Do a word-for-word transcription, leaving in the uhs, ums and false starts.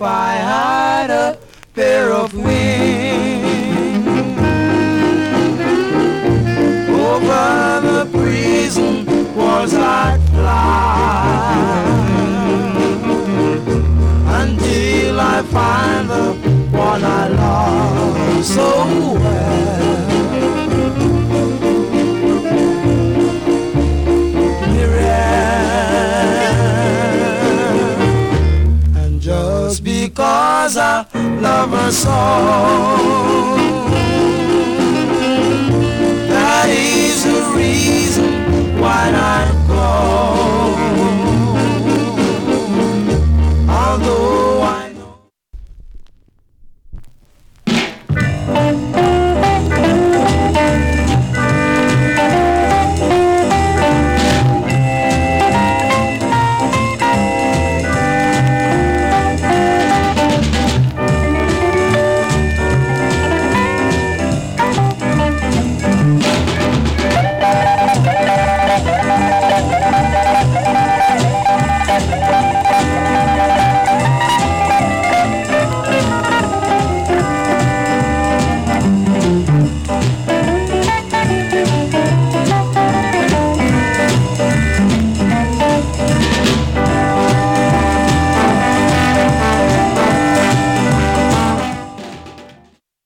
if I had a pair of wings over the prison walls I'd fly until I find the one I love so well. Just because I love her so, that is the reason why I go.